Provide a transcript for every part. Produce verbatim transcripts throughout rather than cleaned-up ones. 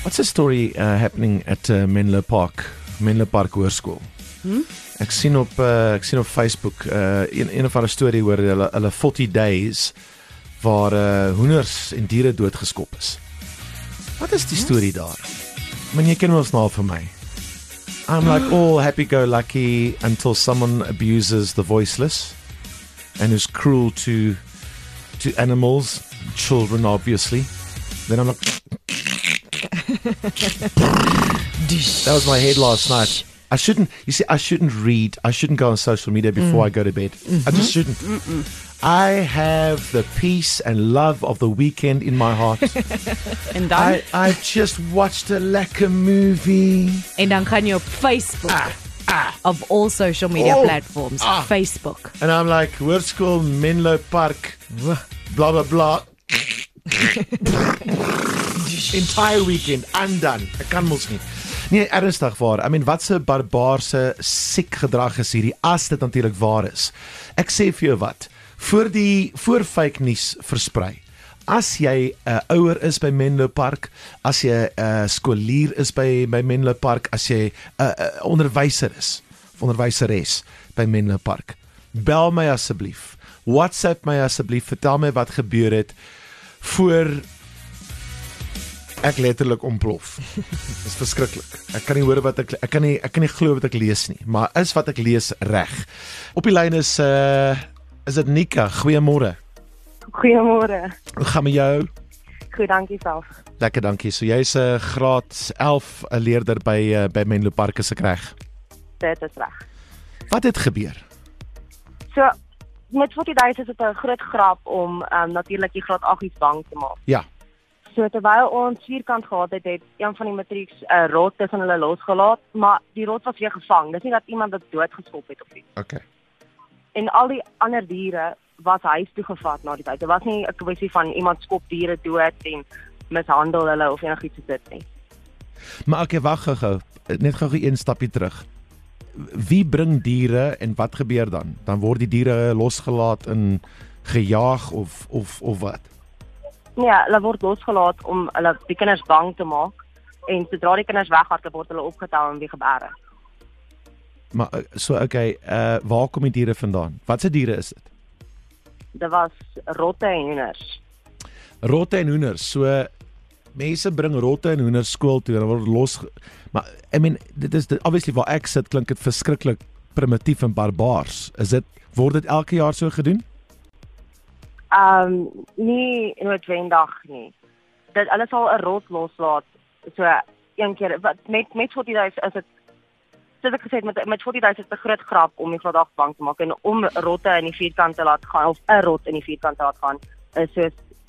What's the story uh, happening at uh, Menlo Park, Menlo Park Hoërskool? Hmm? Ek sien op uh, ek sien op Facebook uh, een een of ander storie oor hulle hulle forty days waar uh, hoenders en diere doodgeskop is. Wat is die storie daar? Men jy ken ons nou vir my. I'm like all happy-go-lucky until someone abuses the voiceless and is cruel to to animals, children obviously. Then I'm like that was my head last night. I shouldn't, you see, I shouldn't read, I shouldn't go on social media before mm. I go to bed. Mm-hmm. I just shouldn't. Mm-mm. I have the peace and love of the weekend in my heart. En dan? I, I've just watched a lekker movie. En dan gaan jy op Facebook. Ah, ah, of all social media oh, platforms. Ah. Facebook. And I'm like, Hoërskool, Menlo Park, blah, blah, blah. Entire weekend, undone. Ek kan mos nie. Nee, ernstig waar. I mean, wat se barbaarse siek gedrag is hierdie, as dit natuurlik waar is. Ek sê vir jou wat, voor die voor fake nuus versprei. As jy 'n uh, ouer is by Menlo Park, as jy 'n uh, skoolier is by by Menlo Park, as jy 'n uh, uh, onderwyser is, of onderwyseres by Menlo Park, bel my asseblief. WhatsApp my asseblief, vertel my wat gebeur het voor ek letterlik ontplof. Dit is verskriklik. Ek kan nie hoor wat ek ek kan nie ek kan nie glo wat ek lees nie, maar is wat ek lees reg. Op die lyn is uh is dit Nika. Goeiemôre. Goeiemôre. Hoe gaan met jou? Goed, dankie self. Lekker, dankie. So jy's 'n uh, graad elf 'n leerder by uh, by Menlo Park, is ek reg? Dit is reg. Wat het gebeur? So met forty days is dit 'n groot grap om um, natuurlik die graad aggies bang te maak. Ja. So terwyl ons vierkant gehad het, het een van die matrieks 'n uh, rot tussen hulle losgelaat, maar die rot was weer gevang. Dis nie dat iemand dit doodgeskop het of iets. Okay. En al die ander diere was huis toe gevat na die tyd. Dit was nie 'n kwessie van iemand skop diere dood en mishandel hulle of enigiets soos dit nie. Maar okay, wag gou-gou. Net gou-gou een stapie terug. Wie bring diere en wat gebeur dan? Dan word die diere losgelaat en gejaag of of of wat? Nee, hulle word losgelaat om hulle die kinders bang te maak en sodra die kinders weghardloop word hulle opgetel en weer geberg. Maar so okay, uh waar kom die diere vandaan? Watse diere is dit? Dit was rotte en hoenders. Rotte en hoenders. So mense bring rotte en hoenders skool toe en dan word los. Maar I mean, dit is dit, obviously waar ek sit klink dit verskriklik primitief en barbaars. Is dit word dit elke jaar so gedoen? Ehm um, nie noodwendig nie. Dit alles sal 'n rot loslaat so een keer wat met met forty days is dit soos ek gesê het met met forty days is dit 'n groot grap om die graad agt bang te maak en om rotte in die vierkant te laat gaan of 'n rot in die vierkant te laat gaan is soos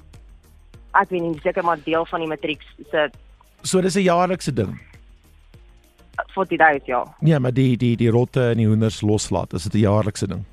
ek weet nie seker maar deel van die matrieks se So dis 'n jaarlikse ding. forty days ja. Ja, maar die die die rotte en die hoenders loslaat, is dit 'n jaarlikse ding?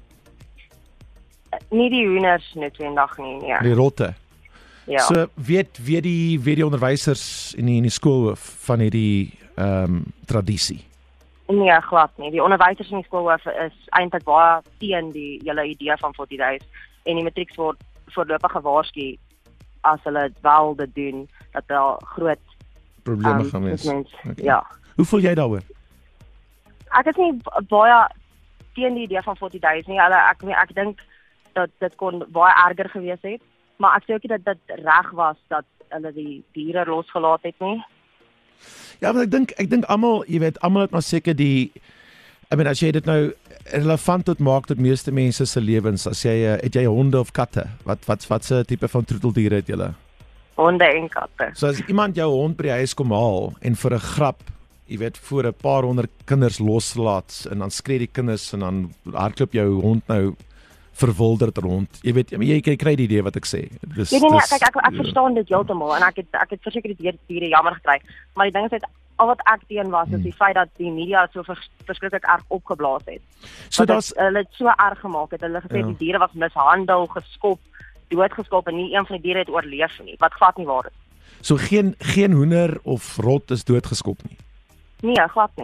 Nie die hoenders noodwendig nie, nee. Die rotte. Ja. So weet weet die weet die onderwysers in die in die skoolhoof van hierdie ehm um, tradisie. Nee, glad nie. Die onderwysers in die skoolhoof is eintlik baie teen die hele idee van forty days en die matrieks word voorlopig gewaarsku as hulle wel dit doen dat daar groot probleme um, gaan wees. Okay. Ja. Hoe voel jy daaroor? Ek is nie baie teen die idee van forty days nie. Hulle ek ek dink dat dit kon baie erger gewees het, maar ek sê ook nie dat dit reg was dat hulle die diere losgelaat het nie. Ja, maar ek dink ek dink almal, jy weet, almal het maar seker die I mean as jy dit nou relevant tot maak tot meeste mense se lewens, as jy het jy honde of katte? Wat wat wat se tipe van troeteldiere het julle? Honde en katte. So as iemand jou hond by die huis kom haal en vir 'n grap, jy weet, voor 'n paar honderd kinders loslaat en dan skree die kinders en dan hardloop jou hond nou verwilderd rond. Jy weet, jy, jy kry die idee wat ek sê. Dis nee, nee, nee, dis, kyk, ek ek verstaan dit heeltemal en ek het ek het verseker die diere jammer gekry, maar die ding is net al wat ek teen was is die feit dat die media so vers, verskriklik erg opgeblaas het. So dat hulle dit so erg gemaak het. Hulle gesê ja. die diere was mishandel, geskop, doodgeskop en nie een van die diere het oorleef nie. Wat glad nie waar is. So geen geen hoender of rot is doodgeskop nie. Nee, glad nie.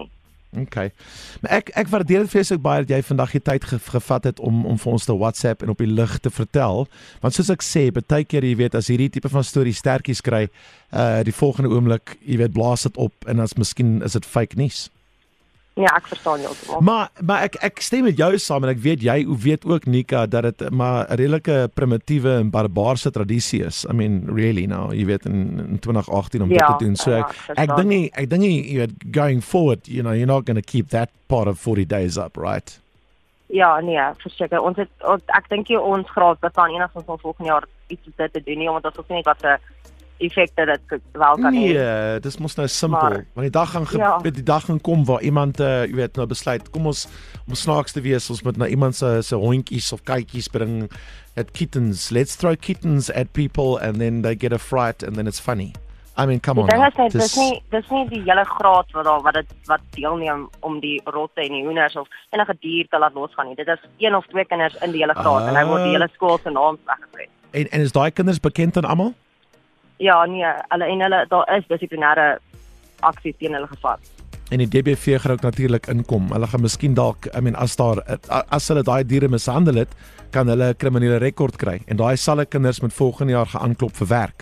Okay. Maar ek ek waardeer dit vreeslik baie dat jy vandag die tyd ge, gevat het om om vir ons te WhatsApp en op die lig te vertel. Want soos ek sê, baie keer jy weet as hierdie tipe van storie stertjies kry, uh die volgende oomblik, jy weet, blaas dit op en as miskien is dit fake nuus. Ja, ek verstaan jou. Maar maar ek ek stem met jou saam en ek weet jy weet ook Nika dat dit maar 'n redelike primitiewe en barbaarse tradisie is. I mean really now, jy weet in, in twenty eighteen om ja, dit te doen. So ja, ek ek dink nie ek dink nie jy weet going forward, you know, you're not going to keep that part of forty days up, right? Ja, nee, verseker. Ons het ons, ek dink jy ons graad bestaan enigstens van volgende jaar iets dit te doen nie omdat ons nie wat 'n effekte dit wel kan hê. Nee, dis mos nou simpel. Want die dag gaan ja. die dag gaan kom waar iemand uh, jy weet nou besluit, kom ons om snaaks te wees, ons moet na iemand se se hondjies of katjies bring, at kittens. Let's throw kittens at people and then they get a fright and then it's funny. I mean, come on. Dit is dis nie dis nie die hele graad wat daar wat dit wat deelneem om die rotte en die hoenders of enige dier te laat losgaan nie. Dit is een of twee kinders in die hele graad uh, en hy word die hele skool se naam weggegee. En en is daai kinders bekend aan almal? Ja, nee, hulle en hulle daar is dissiplinêre aksies teen hulle gevat. En die D B V gaan ook natuurlik inkom. Hulle gaan miskien dalk, I mean as daar as hulle daai diere mishandel het, kan hulle 'n kriminele rekord kry en daai sal kinders met volgende jaar geaanklop vir werk.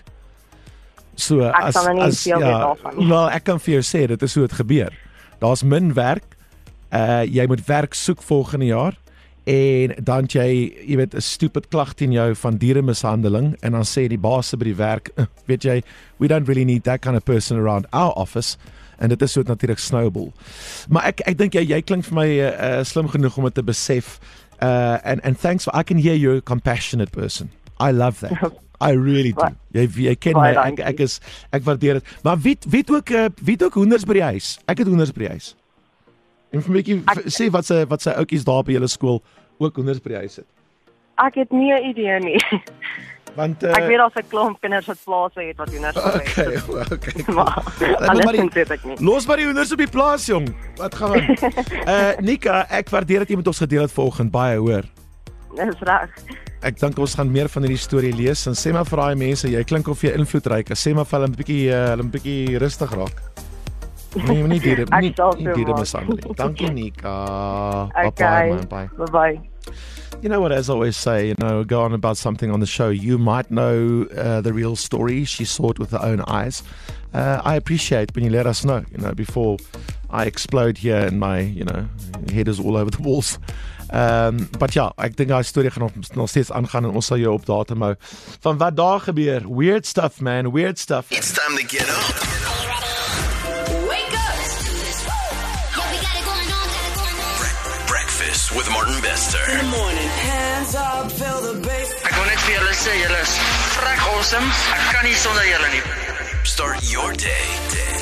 So ek as as ja, wel ek kan vir jou sê dit is hoe dit gebeur. Daar's min werk. Uh jy moet werk soek volgende jaar. En dan jy, jy weet, 'n stupid klag teen jou van dieremishandeling en dan sê die baas by die werk, weet jy, we don't really need that kind of person around our office. En dit is so natuurlik snowball. Maar ek ek dink jy jy klink vir my uh, slim genoeg om dit te besef. Uh and and thanks for I can hear you're a compassionate person. I love that. I really do. Jy jy ken my ek, ek is ek waardeer dit. Maar wie wie ook uh, wie ook hoenders by die huis. Ek het hoenders by die huis. En vir my sê wat sy wat sy oudjies daar by julle skool ook hoenders by die huis het. Ek het nie 'n idee nie. Want uh, ek weet daar's 'n klomp kinders wat plase het wat hoenders het. Okay, okay. Maar alles weet ek nie. Los maar die hoenders op die plaas, jong. Wat gaan aan? uh Nika, ek waardeer dat jy met ons gedeel het vanoggend baie, hoor. Dis reg. Ek dink ons gaan meer van hierdie storie lees en sê maar vir daai mense, jy klink of jy invloedryk is. Sê maar vir hulle 'n bietjie uh, hulle 'n bietjie rustig raak. Nee, nie diere, nie diere mishandeling. Dankie Nika. Okay. Bye bye. Bye bye. You know what, as I always say, you know, go on about something on the show. You might know uh, the real story. She saw it with her own eyes. Uh, I appreciate when you let us know, you know, before I explode here and my, you know, head is all over the walls. Um, but ja, ek dink daai storie gaan nog, nog steeds aangaan en ons sal jou op datum hou van wat daar gebeur. Weird stuff, man, weird stuff. It's time to get up. With Martin Bester. Good morning. Hands up, feel the bass. Ek wil net vir julle sê, julle is vrek awesome. Ek kan nie sonder julle nie. Start your day. day.